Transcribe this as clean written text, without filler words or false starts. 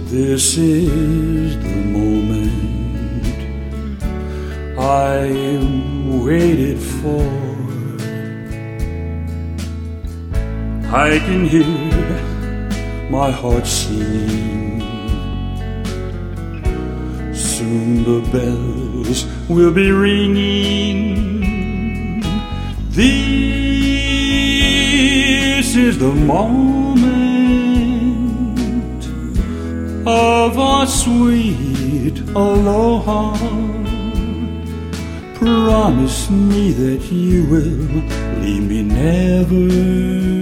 This is the moment I waited for. I can hear my heart singing. Soon the bells will be ringing. This is the moment of our sweet aloha. Promise me that you will leave me never.